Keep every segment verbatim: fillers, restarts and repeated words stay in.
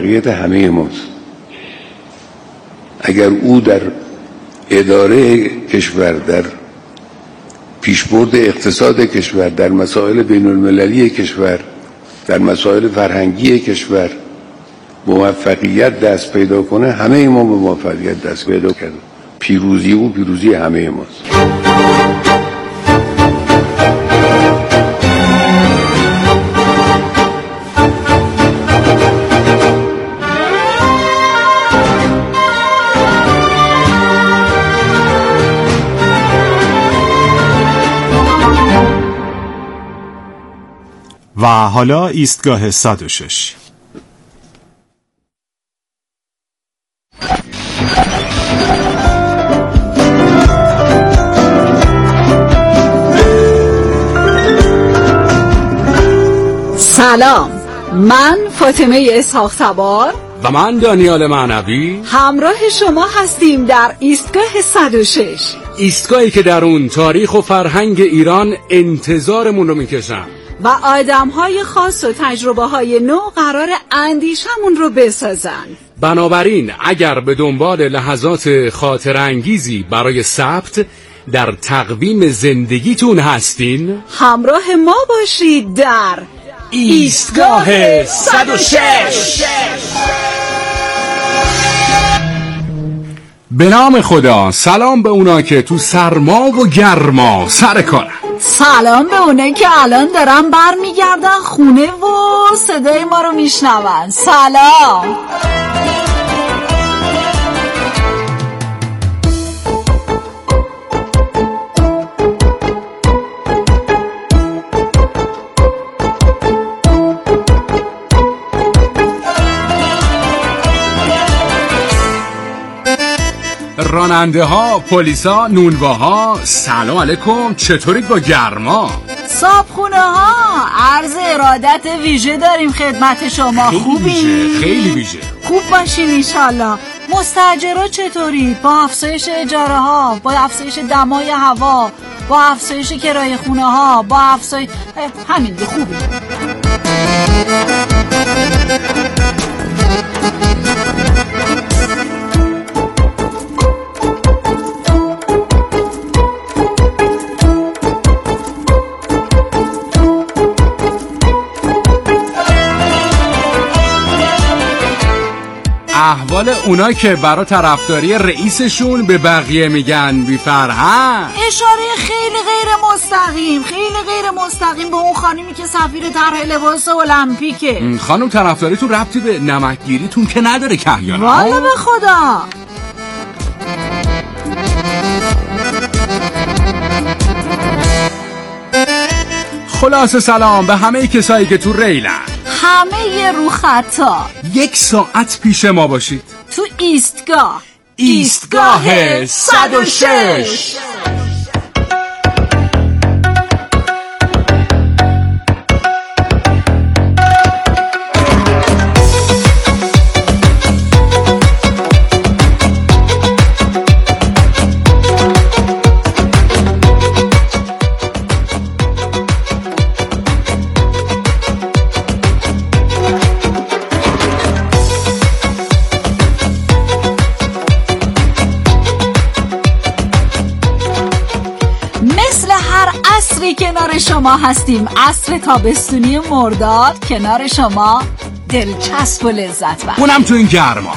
موفقیت همه ماست. اگر او در اداره کشور، در پیشبرد اقتصاد کشور، در مسائل بین المللی کشور، در مسائل فرهنگی کشور موفقیت دست پیدا کنه، همه ما به موفقیت دست پیدا کردیم. پیروزی او پیروزی همه ماست. و حالا ایستگاه صد و شش. سلام، من فاطمه اسحاق تبار و من دانیال معنوی همراه شما هستیم در ایستگاه صد و شش، ایستگاهی که در اون تاریخ و فرهنگ ایران انتظارمون رو میکشن و آدم‌های خاص و تجربه‌های نو قرار اندیشمون رو بسازن. بنابراین اگر به دنبال لحظات خاطر انگیزی برای ثبت در تقویم زندگیتون هستین، همراه ما باشید در ایستگاه صد و شش. به نام خدا، سلام به اونا که تو سرما و گرما سر کارن. سلام به اونایی که الان دارن بر میگردن خونه و صدای ما رو میشنون. سلام. راننده ها، پلیسا، نونواها، سلام علیکم، چطورید با گرما؟ صابخونه ها، عرض ارادت ویژه داریم خدمت شما. خوبی؟ خیلی ویژه. خوب باشین انشالله. مستاجرها چطورید؟ با افزایش اجاره ها، با افزایش دمای هوا، با افزایش کرایه خونه ها، با افزایش همین دی خوبی. احوال اونا که برای طرفداری رئیسشون به بقیه میگن بی فرهنگ. اشاره خیلی غیر مستقیم، خیلی غیر مستقیم به اون خانمی که سفیر طرح لباس المپیکه. خانم طرفداریتون ربطی به نمکگیریتون که نداره کهیانا. والا به خدا. خلاصه سلام به همه کسایی که تو ریلن، همه رو خطا. یک ساعت پیش ما باشید تو ایستگاه ایستگاه صد و شش. کنار شما هستیم. عصر تابستونی مرداد کنار شما، دلچسب و لذت بخش، اونم تو این گرما.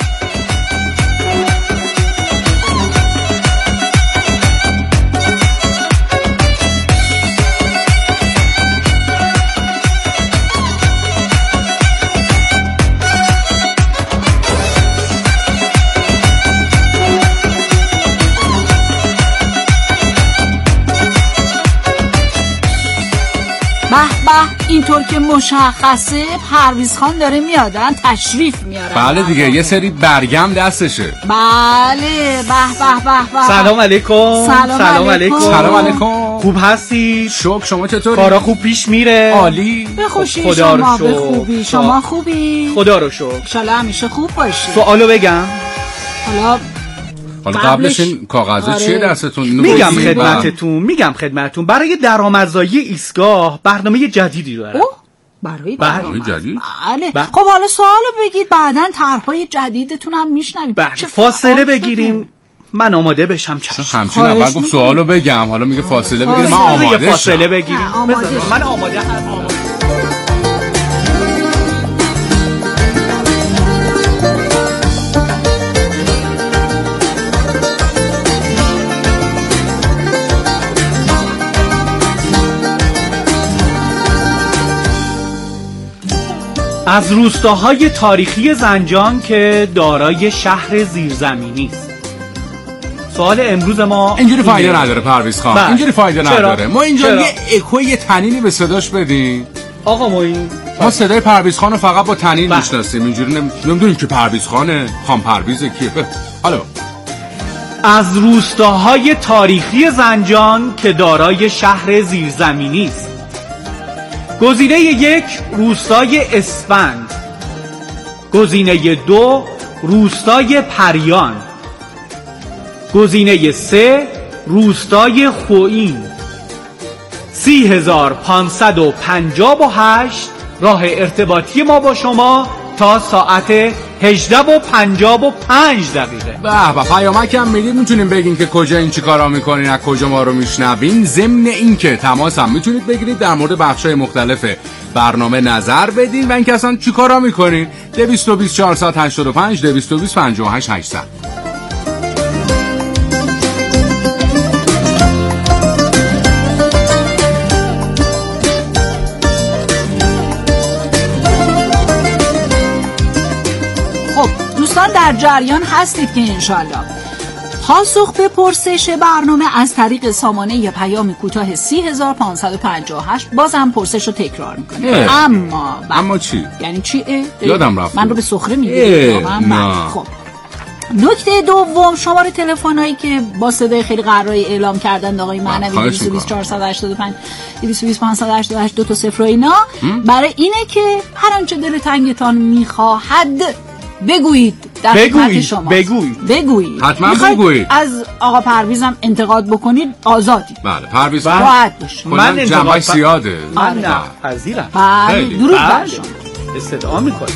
به به، اینطور که مشخصه پرویز خان داره میادن تشریف میارن. بله دیگه، یه سری برگم دستشه. بله. به به به به. سلام علیکم. سلام, سلام علیکم. سلام علیکم. خوب هستی؟ شکر، شما چطوری؟ کارا خوب پیش میره؟ عالی. به خوشی. خدا شما به خوبی. شما خوبی؟ خدا رو شکر. ان شاءالله همیشه خوب باشی. سوالو بگم. حالا حالا قبلش این کاغذه چیه دستتون؟ میگم خدمتتون میگم خدمتتون برای درآمدزایی ایستگاه برنامه جدیدی دارم. برای برنامه جدید؟ بله. بله. خب حالا سوالو بگید، بعداً طرح‌های جدیدتون هم میشنویم. بله فاصله بگیریم، من آماده بشم. چشم. همچین اول گفت سوالو بگم، حالا میگه فاصله بگیریم. من آماده شم. فاصله بگیریم. آماده من آماده هم. از روستاهای تاریخی زنجان که دارای شهر زیرزمینی است. سوال امروز ما اینجوری فایده نداره پرویز خان. اینجوری فایده نداره. ما اینجا چرا؟ یه اکو یه تنینی به صداش بدیم. آقا معین، ما صدای پرویز خان رو فقط با تنین میشناسیم. اینجوری نمیدونیم که پرویز خانه، خان پرویز کیه. حالا از روستاهای تاریخی زنجان که دارای شهر زیرزمینی است. گزینه یک روستای اسفند، گزینه دو روستای پریان، گزینه سه روستای خوئین. سی هزار پانصد و پنجاه و هشت راه ارتباطی ما با شما تا ساعت هجده و پنجاه و پنج دقیقه. به به پیامک هم میدید، میتونیم بگین که کجا این چی کارا میکنین، از کجا ما رو میشنوین. ضمن این که تماس هم میتونید بگیرید، در مورد بخشای مختلف برنامه نظر بدین و اینکه اصلا چی کارا میکنین. دویست و بیست چهارصد و هشتاد و پنج دویست و بیست پنجاه و هشت هشتصد. دوستان در جریان هستید که انشالله پاسخ به پرسش برنامه از طریق سامانه پیام کوتاه سی هزار پانصد و پنجاه و هشت. بازم پرسش رو تکرار میکنه. اما اما چی؟ یعنی چی؟ اه؟ یادم رفت. من رو به سخره میگیرید. خب نکته دوم، شماره تلفن هایی که با صدای خیلی قراری اعلام کردن آقای معنوی دویست و بیست چهارصد و هشتاد و پنج دویست و بیست پانصد و هشتاد و هشت دو تا صفر و اینا، برای اینه که هر آنچه دل تنگتان میخواهد بگویید در خدمت شما. بگویید بگویید حتما بگویید. از آقا پرویزم انتقاد بکنید، آزادی. بله پرویز راحت باشید. من جنبش زیاده. من نه پذیرم. بله درود بر شما. استدعا میکنم.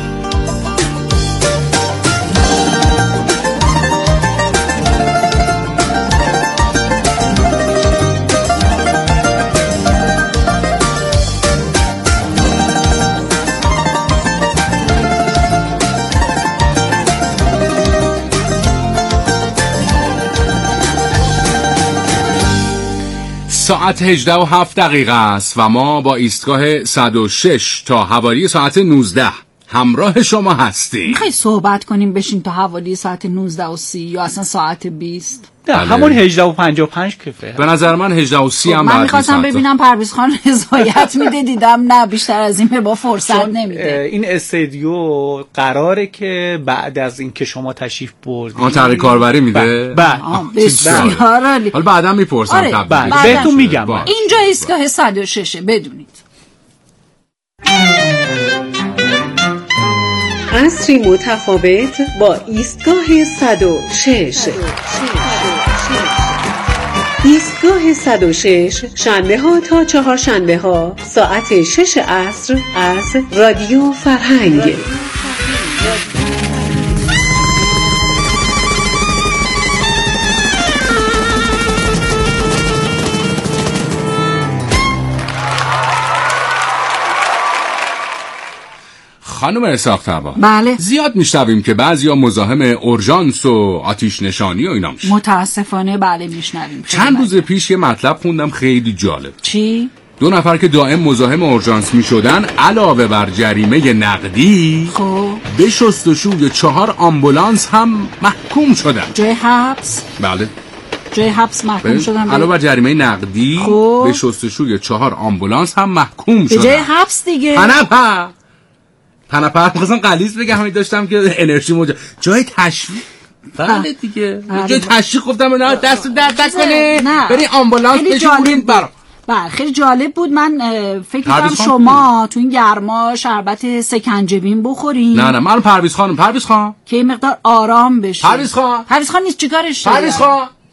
ساعت هجده و هفت دقیقه است و ما با ایستگاه صد و شش تا حوالی ساعت نوزده همراه شما هستیم. میخوای صحبت کنیم بشین تا حوالی ساعت نوزده و سی یا اصلا ساعت بیست؟ نه همون هجده و پنجاه و پنج کفه. به نظر من هجده و سی هم من میخواستم ببینم پرویز خان رضایت میده، دیدم نه بیشتر از این با فرصت نمیده. این استودیو قراره که بعد از اینکه شما تشریف بردید آن طرح کاربری میده. بله بسیار عالی. حالا بعدا میپرسم. آره. بله بهتون میگم. اینجا ایستگاه صد و شش بدونید. عصری متفاوت با ایستگاه صد و شش. ایستگاه صد و شش شنبه ها تا چهار شنبه ها ساعت شش عصر از رادیو فرهنگ. خانم اسحاق‌طبا، بله زیاد میشنویم که بعضیا مزاحم اورژانس و آتش نشانی و اینا میشن. متاسفانه بله میشنویم. چند روز پیش یه مطلب خوندم خیلی جالب. چی؟ دو نفر که دائم مزاحم اورژانس میشدن علاوه بر جریمه نقدی خب به شستشوی چهار آمبولانس هم محکوم شدن. جای حبس؟ بله جای حبس محکوم شدن. علاوه بر جریمه نقدی خب. به شستشوی چهار آمبولانس هم محکوم شدن. جای حبس دیگه. پنپا پنپا می‌خواستم غلیظ بگم، همین داشتم که انرژی موجا جای تشویق. بله دیگه جای تشویق گفتم اینا دست درد نکنه بری آمبولانس بشورین برام. بله خیلی جالب بود. من فکر کنم شما تو این گرما شربت سکنجبین بخورین. نه نه من پرویز خانم پرویز خان که این مقدار آرام بشه. پرویز خان پرویز خان نیست چیکارش؟ پرویز خان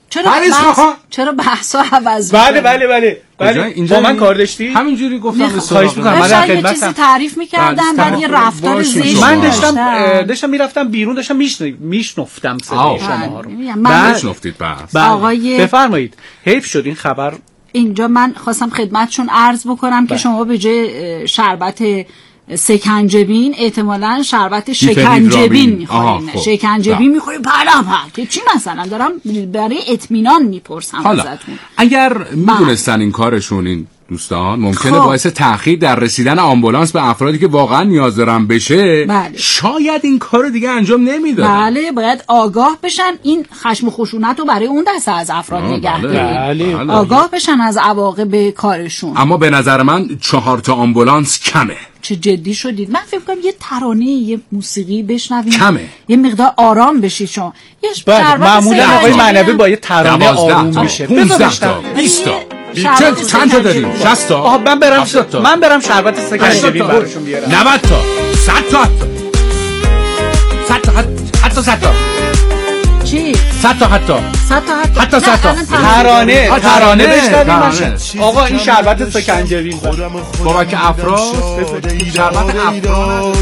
چرا بحث چرا بحثا عوض میشه؟ بله بله بله بله با من کار داشتی؟ همینجوری گفتم به خواهش می‌کنم من در یه چیزی تعریف می‌کردم بعد یه رفتار زشت من داشتم داشتم میرفتم بیرون داشتم میشنفتم صدای شما رو. من میشنفتید بس. آقای بفرمایید. حیف شد این خبر. اینجا من خواستم خدمتشون عرض بکنم که شما به جای شربت سکنجبین احتمالاً شربت شکنجبین می‌خورین. شکنجبین می‌خورین پرپر که چی مثلا دارم برای اطمینان میپرسم ازتون. اگر میدونستن این کارشون این دوستان ممکنه خب. باعث تأخیر در رسیدن آمبولانس به افرادی که واقعا نیاز دارن بشه بله. شاید این کارو دیگه انجام نمیدادن. بله باید آگاه بشن این خشم و خشونت رو برای اون دسته از افراد نگه دارن. بله. بله. آگاه بشن از عواقب کارشون. اما به نظر من چهار تا آمبولانس کمه. چه جدی شدید؟ من فکر کنم یه ترانه یه موسیقی بشنویم کمه. یه مقدار آرام بشید شما. یه بله. معمولا آقای معنوی با یه ترانه آروم بشه. پانزده تا بیست تا چند تا داریم؟ شصت تا؟ آها من برم من برم شربت سکنجبین براشون بیارم. نود تا صد تا صد تا حتی صد تا چی؟ صد تا حتی صد تا حتی حتی صد تا ترانه ترانه بشنویم. آقا این شربت سکنجبین بابک افراد شربت افراد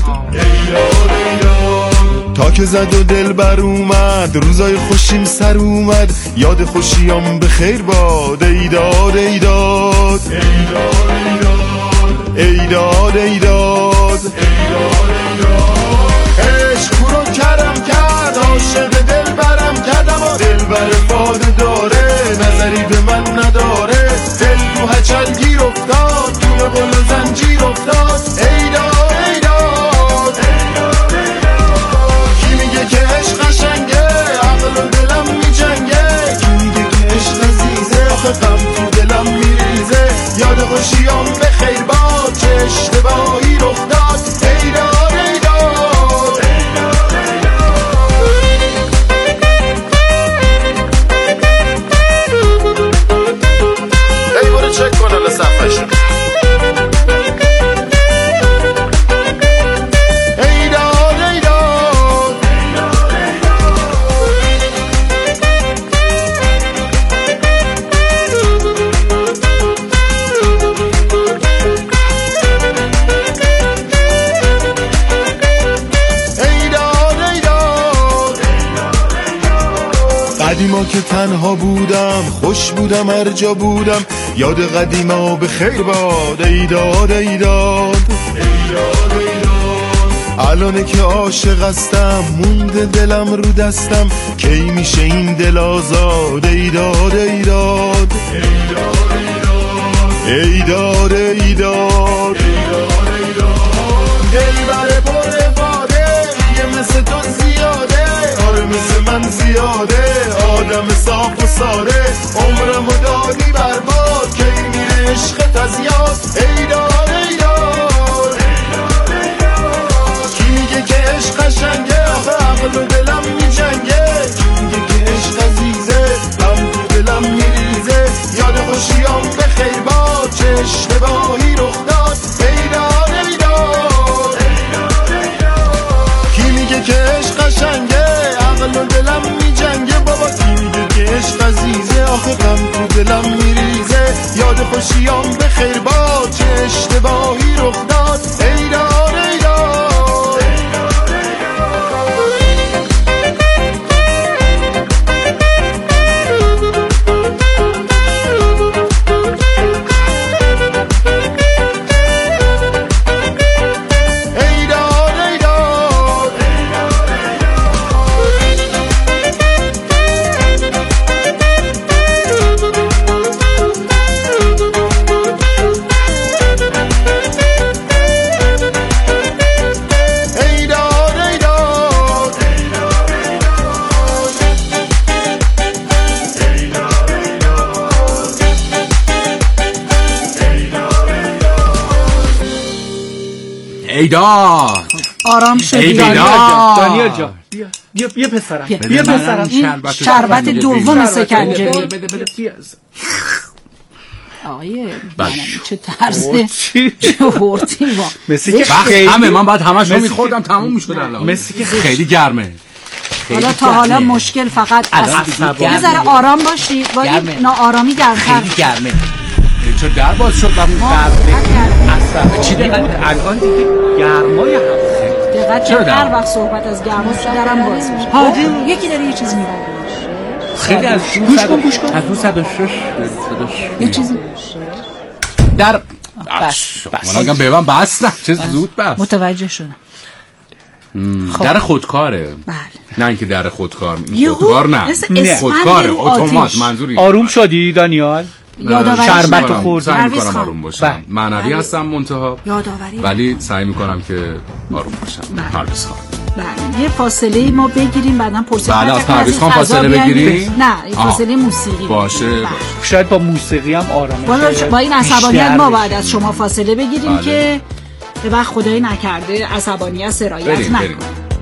تا که زد و دل بر اومد روزای خوشیم سر اومد یاد خوشیام به خیر باد ایداد ایداد ایداد ایداد عشق رو کرم کرد عاشق دل برم کردم و دل بر فاده داره نظری به من نداره دل تو هچل گیر افتاد تو گل و زنجیر افتاد ایداد که عشق قشنگه عقل و دلم میجنگه کی میگه که عشق عزیزه آخه غم تو دلم میریزه یاد خوشیام به خیر باد چه اشتباهی رخ داد ایداد ایداد ای برو چک کن الان صفحش قدیما که تنها بودم خوش بودم هر جا بودم یاد قدیما به خیر باد ایداد ایداد الانه که عاشق هستم مونده دلم رو دستم کی میشه این دل آزاد ایداد ایداد ایداد ایداد دل بره پر باده یه مثل تو زیاده آره مثل من زیاده آدم صاف و ساده عمرمو دادی برباد کی میره عشقت از یاد ایداد ایداد کی میگه که عشق قشنگه آخه عقل و دلم میجنگه کی میگه که عشق عزیزه غم تو دلم میریزه یاد خوشیام به خیر باد چه اشتباهی رخ داد ایداد ایداد کی میگه که عشق قشنگه عقل و دلم میجنگه بابا کی میگه که عشق عزیزه آخه غم تو دلم میریزه یاد خوشیام به خیر باد چه اشتباهی رخ داد ایداد ایداد ایداد آرام شدی دانیال جان بیا بیا بیا پسرم بیا پسرم شربت دوم سکنجبین آیه چه ترسه چه هورتی با مثل که همه من بعد همش رو میخوردم تموم میشد الان مثل که خیلی گرمه حالا تا حالا مشکل فقط از یه ذره آرام باشی با این ناآرامی گرمتر خیلی گرمه. چه در باز شد وقتی اصلا چی دقیقا الان دیگه گرمای هفته دقیقا چه هر وقت صحبت از گرماست درم باز میشه. هادی یکی داره یه چیز میبره خیلی از گوش کن گوش کن از دو صد و شش یه چیزی در بس من اگم ببن بس نه چه زود بس متوجه شدم. در خودکاره بله نه اینکه در خودکار خودکار نه نه خودکاره اتومات منظوری. آروم شدی دانیال؟ یادآوری شربت خوردی. سعی میکنم آروم باشم. معنوی هستم منتها یادآوری ولی سعی میکنم که آروم باشم. پرویز خان بله یه فاصله ما بگیریم بعداً پرسش بله از پرویز خان فاصله بگیریم. نه یه فاصله موسیقی باشه باشه. شاید با موسیقی هم آرامش باشه. با این عصبانیت ما باید از شما فاصله بگیریم که به وقت خدایی نکرده عصبانیت سرایت نکنه.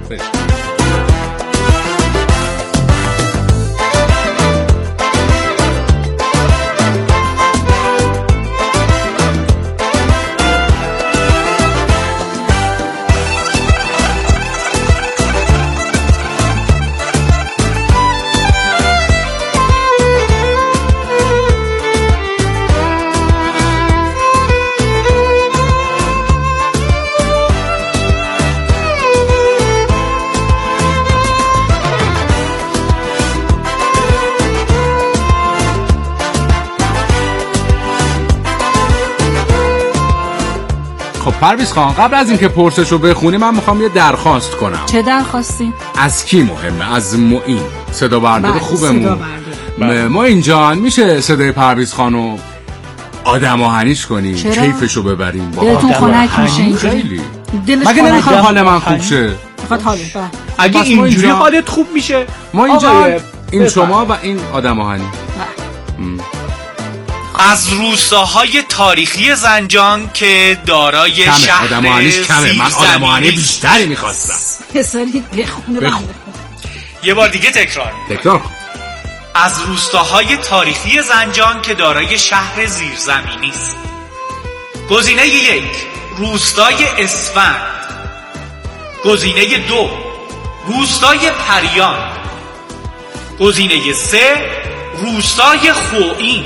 خب پرویز خان قبل از اینکه پرسشو بخونی من میخوام یه درخواست کنم. چه درخواستی؟ از کی مهمه؟ از معین صدا بردار خوبمون. صدا معین جان میشه صدای پرویز خانو آدم آهنیش کنیم کیفشو ببریم با دلتون خنک میشه اینجوری خیلی دلش مگه نمیخواد حال من خوب شه؟ میخواد حالت اگه اینجوری حالت خوب میشه ما اینجا این شما و این آدم آهنی از روستاهای تاریخی زنجان که دارای شهر آدم آهنیش کمه. من آدم آهنی بیشتری میخواستم. بساری بخونه بخونه یه بار دیگه تکرار تکرار از روستاهای تاریخی زنجان که دارای شهر زیرزمینی است. گزینه یک روستای اسفند. گزینه دو روستای پریان. گزینه سه روستای خوئین.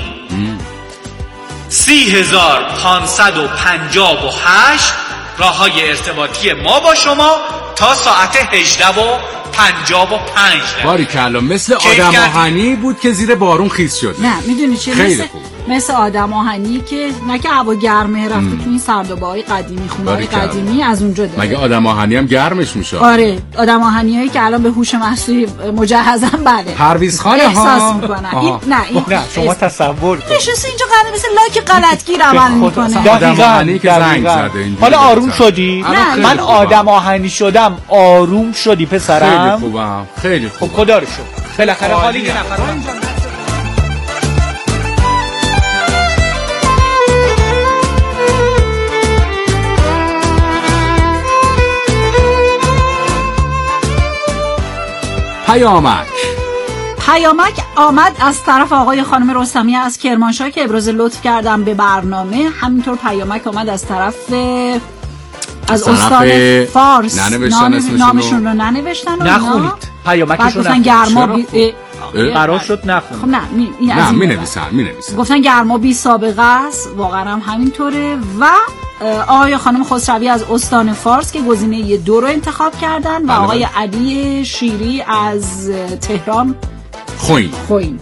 سی هزار پانصد و پنجاه و هشت راههای ارتباطی ما با شما تا ساعت هجده و پنجاه و پنج. باری کلا مثل آدم آهنی بود که زیر بارون خیس شد. نه میدونی چه مثل خوب. مثل آدم آهنی که نه که هوا گرمه رفته تو این سردابه‌های قدیمی خونه‌های قدیمی از اونجا داره. مگه آدم آهنی هم گرمش میشه؟ آره آدم آهنیایی که الان به هوش مصنوعی مجهزن بله. پرویز خان ها احساس میکنن. این نه این نه شما تصور کن. نشسته اینجا قراره مثل لاک غلطگیر عمل میکنه. آدم آهنی که زنگ زده اینجوری. حالا آروم شدی؟ نه من آدم آهنی شدم آروم شدی پسرم. خیلی خوبم خیلی خوب. خب خدا رو شکر بالاخره حالی یه نفر پیامک پیامک آمد از طرف آقای خانم رستمی از کرمانشاه که ابراز لطف کردم به برنامه. همینطور پیامک آمد از طرف از استان فارس ننوشتن نامشون رو ننوشتن نخونید پیامکشون گفتن گرما بی... قرار شد نخونید. خب نه می این نه می نویسن می نویسن گفتن گرما بی سابقه است واقعا هم همینطوره. و آقای خانم خسروی از استان فارس که گزینه دو رو انتخاب کردن و آقای علی شیری از تهران خوین خوین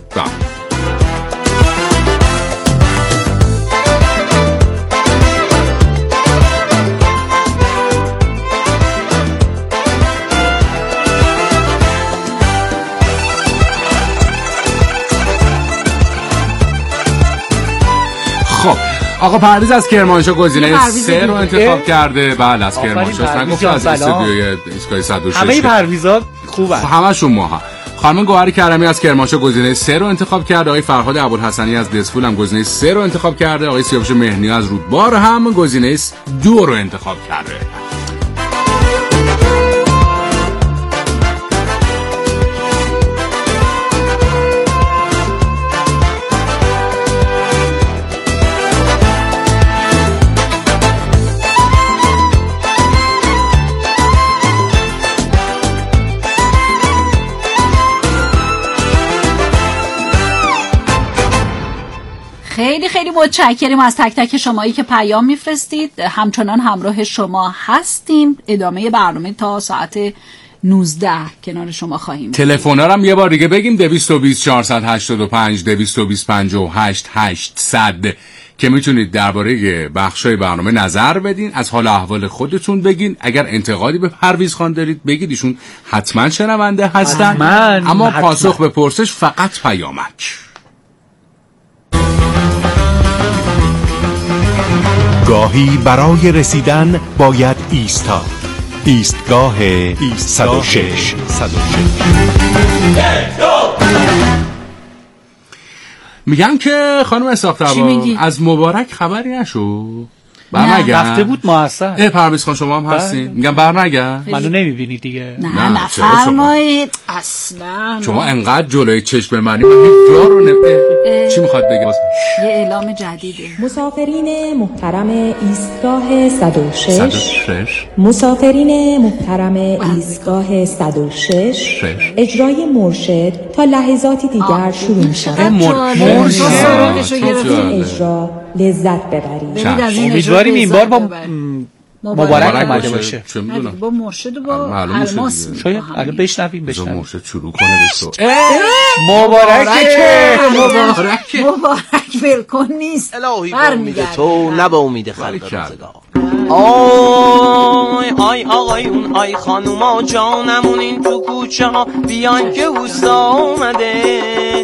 خب آقا پرویز از کرمانشاه گزینه سه رو انتخاب کرده. بله از کرمانشاه نگفت از استودیوی ایستگاه صد و شش. همه پرویزا خوبه همشون ماها. خانم گوهر کرمی از کرمانشاه گزینه سه رو انتخاب کرده. آقای فرهاد ابوالحسنی از دسفول هم گزینه سه رو انتخاب کرده. آقای سیاوش مهنی از رودبار هم گزینه دو رو انتخاب کرده. خیلی خیلی متشکریم از تک تک شمایی که پیام میفرستید. همچنان همراه شما هستیم. ادامه برنامه تا ساعت نوزده کنار شما خواهیم. تلفن‌ها رو هم یه بار دیگه بگیم: دویست و بیست چهارصد و هشتاد و پنج دویست و بیست پنجاه و هشت هشتصد که میتونید درباره بخشای برنامه نظر بدین، از حال احوال خودتون بگین. اگر انتقادی به پرویز خان دارید بگید، ایشون حتما شنونده هستن. حتما. اما حتما. پاسخ به پرسش فقط پیامک. گاهی برای رسیدن باید ایستاد. ایستگاه صد و شش. میگم که خانم اسحاق طبا از مبارک خبری نشو؟ برنگرد رفته بود مؤثر. اه پرویز خان شما هم هستین؟ میگم برنگرد. منو نمیبینی دیگه. نه نفرمایید اصلا. شما انقدر جلوی چشم منی، من هیچ جا رو نمی‌بینم. چی میخواد بگه؟ یه اعلام جدیده. مسافرین محترم ایستگاه صد و شش. صد و شش. مسافرین محترم ایستگاه صد و شش. اجرای مرشد تا لحظاتی دیگر شروع می‌شود. مرشد اجرا لذت ببرید. امیدواریم این بار با مبارک اومده باشه. چه میدونم با مرشد و با الماس. شاید الان بشنویم بشنویم. مرشد شروع کنه به تو. مبارکه مبارک مبارک ولکن نیست. الهی با امید تو نه با امید خلق روزگار. آی آی آقایون آی خانوما جانمون این تو کوچه ها بیان که اوستا اومده،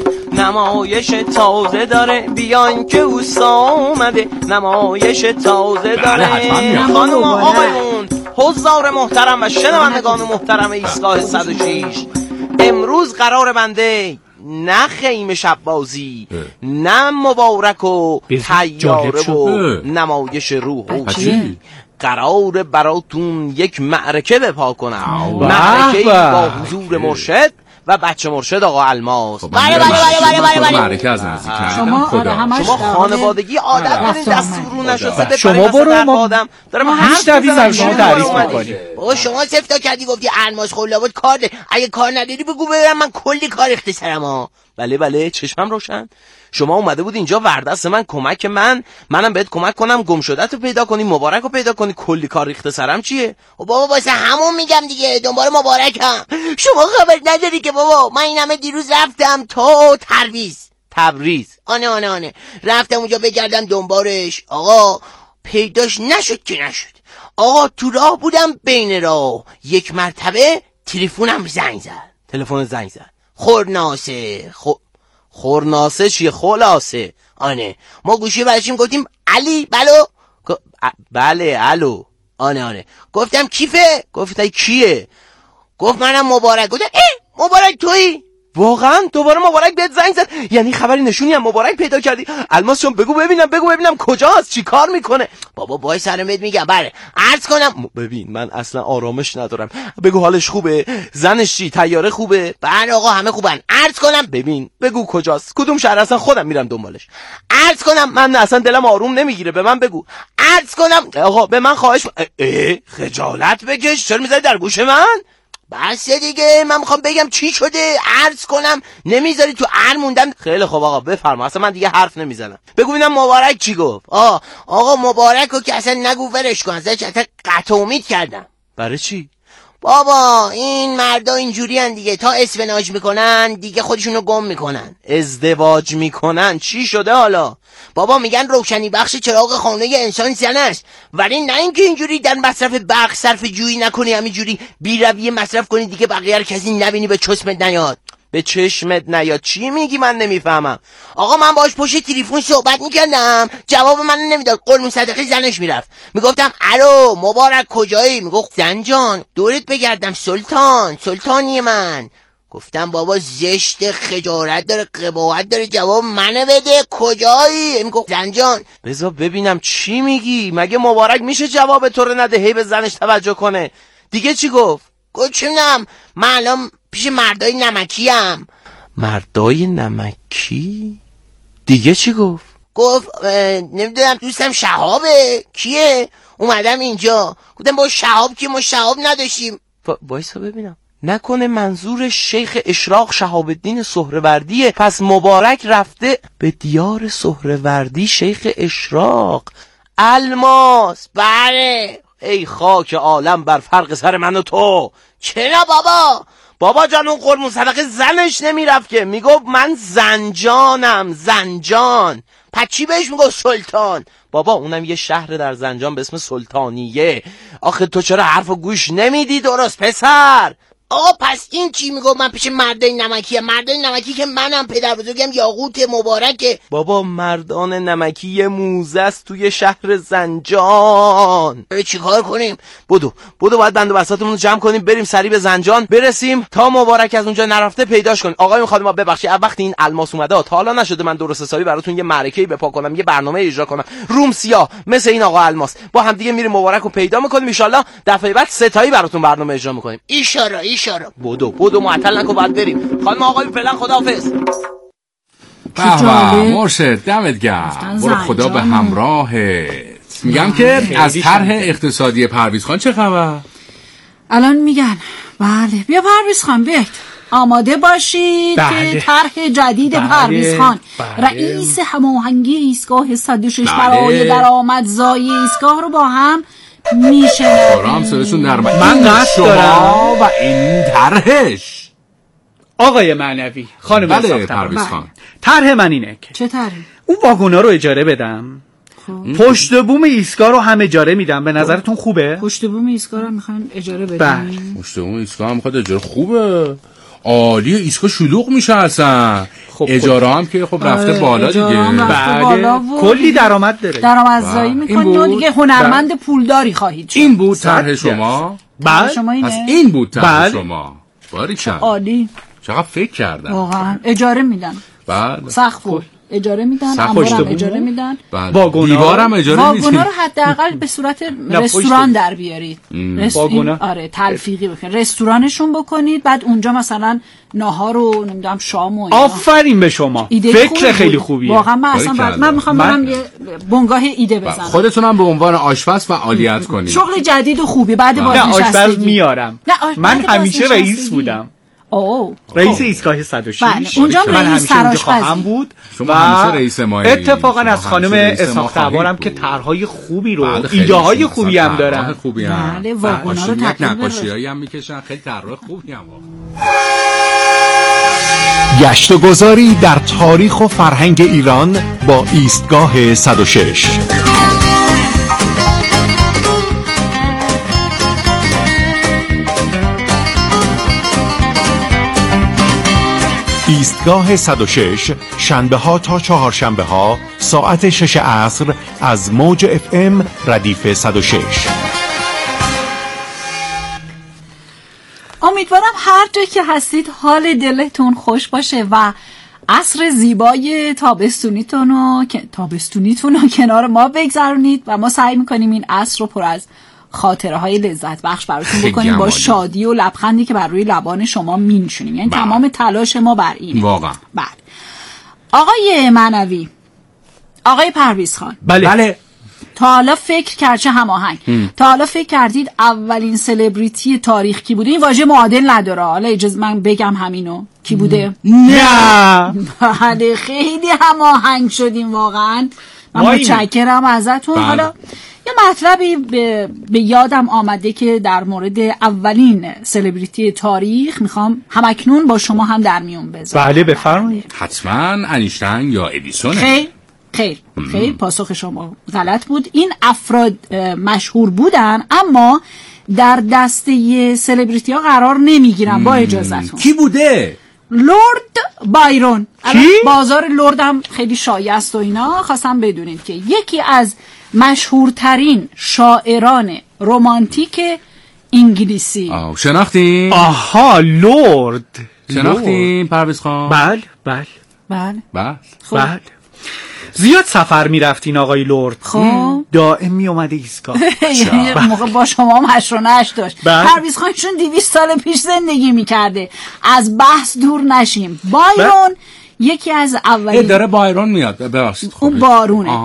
نمایش تازه داره بیان که اوستا اومده، نمایش تازه داره. خانوما آقایون حضار محترم و شنوندگان محترم ایستگاه صد و شش، امروز قرار بنده نه خیمه شب بازی، نه مبارک و طیاره و نمایش روح و چی، قرار براتون یک معرکه بپا کنم. معرکه با حضور مرشد و بچه مرشد آقا الماس. بله بله بله بله بله معرکه از نزدیک شما شما خانوادگی عادت دارین دستور نشسته. شما برو ما آدم دارم هیچ دویز از شما تعریف میکنیم. بابا شما سفتا کردی گفتی الماس خلابات کار ده. اگه کار نداری بگو ببرم، من کلی کار اختصارم ها. بله بله چشمم روشن. شما اومده بود اینجا وردست من کمک من منم بهت کمک کنم گم شدت رو پیدا کنی، مبارک رو پیدا کنی. کلی کار ریخته سرم چیه؟ و بابا واسه همون میگم دیگه، دنبال مبارکم. شما خبر نداری که بابا من این همه دیروز رفتم تا تبریز. تبریز آنه آنه آنه رفتم اونجا بگردم دنبالش. آقا پیداش نشد که نشد. آقا تو راه بودم، بین راه یک مرتبه تلفنم زنگ زد. تلفن زنگ زد. خورناسه خ... خورناسه چیه؟ خلاصه. آنه ما گوشی برشیم گفتیم علی بلو. بله الو. آنه آنه گفتم کیفه؟ گفتم کیه؟ گفت منم مبارک. گفتم اه مبارک تویی؟ واقعا دوباره مبارک بهت زنگ زد؟ یعنی خبری نشونی هم مبارک پیدا کردی؟ الماس جان بگو ببینم بگو ببینم کجاست، چی کار میکنه؟ بابا وای سرم بهت میگم. بله عرض کنم. ببین من اصلا آرامش ندارم. بگو حالش خوبه؟ زنش چی؟ طیاره خوبه؟ بله آقا همه خوبن. عرض کنم. ببین بگو کجاست، کدوم شهر، اصلا خودم میرم دنبالش. عرض کنم. من اصلا دلم آروم نمیگیره، به من بگو. عرض کنم. آقا به من خواهش اه, اه خجالت بکش، چرا میذاری در گوش من؟ بس دیگه من میخوام بگم چی شده. عرض کنم نمیذاری تو ار موندم. خیلی خوب آقا بفرما، اصلا من دیگه حرف نمیزنم. بگو ببینم مبارک چی گفت. آه آقا مبارک رو که اصلا نگو ورش کن، ازش اصلا قطع امید کردم. برای چی؟ بابا این مردا اینجوری هن دیگه، تا اسفناج میکنن دیگه خودشونو گم میکنن. ازدواج میکنن چی شده حالا؟ بابا میگن روشنی بخش چراغ خانه انسان زن است، ولی نه اینکه اینجوری در مصرف برق صرف جویی نکنی، همینجوری بی رویه مصرف کنی دیگه بقیه رو کسی نبینی به چشمت نیاد. به چشمت نیاد چی میگی؟ من نمیفهمم. آقا من باش پشت تلفن صحبت میکردم، جواب من نمیداد. قربون صدقه زنش میرفت. میگفتم الو مبارک کجایی؟ میگفت زن جان دورت بگردم سلطان، سلطانی من. گفتم بابا زشت، خجالت داره، قباحت داره، جواب منو بده کجایی؟ میگفت زن جان. بذار ببینم چی میگی؟ مگه مبارک میشه جواب تو رو نده، هی به زنش توجه کنه؟ دیگه چی گفت؟ گفت چه میدونم من الان پیش مردای نمکی ام. مردای نمکی؟ دیگه چی گفت؟ گفت نمیدونم دوستم شهابه. کیه؟ اومدم اینجا. گفتم با شهاب که ما شهاب نداشتیم. وایسا ببینم نکنه منظور شیخ اشراق شهاب الدین سهروردیه؟ پس مبارک رفته به دیار سهروردی شیخ اشراق. الماس، بله. ای خاک عالم بر فرق سر من و تو. چرا بابا؟ بابا جان اون قربون صدقه زنش نمیرفت که، میگفت من زنجانم، زنجان. پس چی بهش میگفت؟ سلطان. بابا اونم یه شهر در زنجان به اسم سلطانیه. آخه تو چرا حرفو گوش نمیدی درست پسر؟ آقا پس این چی میگفت؟ من پیش مردای نمکیه. مردای نمکی که منم پدر بزرگم یاقوت مبارکه. بابا مردان نمکی یه موزه است توی شهر زنجان. چی کار کنیم؟ بدو بدو باید بند و بساطمون رو جمع کنیم بریم سریع به زنجان برسیم تا مبارک از اونجا نرفته پیداش کنیم. آقای خانم ببخشید وقتی این الماس اومده تا حالا نشده من درست حسابی براتون یه معرکه‌ای بپا کنم، یه برنامه اجرا کنم روم سیاه مثل این آقا الماس. با هم دیگه میریم مبارک رو پیدا میکنیم ان شاءالله دفعه بعد ستایی براتون برنامه اجرا میکنیم. ان شاءالله ان شاءالله. بدو بدو معطل نکن بعد بریم. خانم آقای فعلا خداحافظ. بابا مرشد دمت گرم، برو خدا به همراهت. میگم که از طرح اقتصادی پرویز خان چه خبر؟ الان میگن بله بیا پرویز خان بیاید آماده باشید بله. که طرح جدید بله. پرویز خان بله. رئیس هماهنگی ایستگاه صد و شش برای درآمدزایی ایستگاه رو با هم میشه. آرام صداشون در من قصد دارم و این طرحش. آقای معنوی خانم بله ساختمان پرویز خان طرح من اینه که چه طرحی؟ اون واگونا رو اجاره بدم، پشت بوم ایستگاه رو هم اجاره میدم. به نظرتون خوبه؟ پشت بوم ایستگاه رو میخواین اجاره بدین؟ بله. پشت بوم ایستگاه هم میخواد اجاره خوبه. عالیه، ایستگاه شلوغ میشه اصلا. خب اجاره هم که خب رفته بالا دیگه. بله. کلی درآمد داره. درآمدزایی میکنید و دیگه هنرمند پولداری خواهید شد. این بود طرح شما؟ بله. شما اینه؟ پس این بود طرح بله. شما. باریکلا. عالی. چقدر فکر کردن. واقعا اجاره میدن. بله. سقفو اجاره میدن، انبارم اجاره میدن، بله. دیوارم اجاره میدن. واگونا رو حداقل به صورت رستوران در بیارید. واگونا آره تلفیقی بکنید. رستورانشون بکنید بعد اونجا مثلا ناهار رو نمیدونم شام و اینا. آفرین به شما. فکر خیلی خوبیه. واقعا من اصلا بعد من میخوام برم یه بنگاه ایده بزنم. خودتونم به عنوان آشپز فعالیت کنید. شغل جدید و خوبی بعد بازنشستگی. نه آشپز میارم. من همیشه رئیس بودم. اوه رئیس ایستگاه صد و شش. بله. اونجا من همیشه اونجا خواهم بود. شما همیشه رئیس مایی. اتفاقا از خانم اسحاق تبارم که طرحهای خوبی رو ایده های خوبی هم دارن. خوبی هم. بله واگونا رو تکمیل نقاشیایی هم میکشن خیلی طرح خوبی هم. گشت و گذاری در تاریخ و فرهنگ ایران با ایستگاه صد و شش. ایستگاه صد و شش شنبه ها تا چهارشنبه ها ساعت شش عصر از موج اف ام ردیف صد و شش. امیدوارم هر جایی که هستید حال دلتون خوش باشه و عصر زیبای تابستونیتون و تابستونیتون رو کنار ما بگذرونید و ما سعی میکنیم این عصر رو پر از خاطره های لذت بخش براتون بکنیم با شادی و لبخندی که بر روی لبان شما مینشونیم. یعنی تمام تلاش ما بر اینه. واقعا. بله. آقای معنوی، آقای پرویز خان، بله. بله. تا حالا فکر کرد چه هماهنگ تا حالا فکر کردید اولین سلبریتی تاریخ کی بوده؟ این واژه معادل نداره. حالا اجازه من بگم همینو کی بوده؟ نه. بله خیلی هماهنگ شدیم واقعا. من متشکرم ازتون. بله. حالا یه مطلبی به, به یادم آمده که در مورد اولین سلبریتی تاریخ میخوام همکنون با شما هم در میون بذارم. بله بفرمایید. حتما انیشتین یا ادیسونه. خیر خیر خیر پاسخ شما غلط بود. این افراد مشهور بودن اما در دسته سلبریتی ها قرار نمیگیرن. با اجازهتون کی بوده؟ لورد بایرون. بازار لورد هم خیلی شایع است و اینا. خواستم بدونید که یکی از مشهورترین شاعران رمانتیک انگلیسی. آه شناختین؟ آها لورد شناختین پرویز خان؟ بله بله بله بله بله. زیاد سفر میرفتین آقای لورد؟ خب دائم می اومده ایستگاه. یه موقع با شما هم هشت و نشت داشت. پرویز خانشون دویست سال پیش زندگی میکرده. از بحث دور نشیم. بایرون یکی از اولین داره بایرون میاد ببخشید. اون بارونه. آها.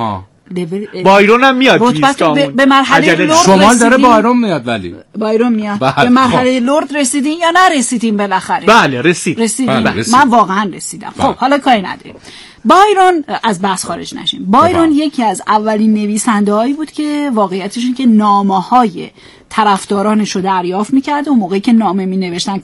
بایرون هم میاد لیستامون. به مرحله لرد شمال داره بایرون میاد ولی بایرون میاد. به مرحله لرد رسیدین یا نرسیدین بالاخره؟ بله رسید. رسیدین. بله رسید. من واقعا رسیدم. خب حالا کاری نداریم. بایرون از بحث خارج نشیم. بایرون یکی از اولین نویسنده‌هایی بود که واقعیتش این که نامه‌های طرفدارانش رو دریافت می‌کرد و موقعی که نامه می‌نوشتن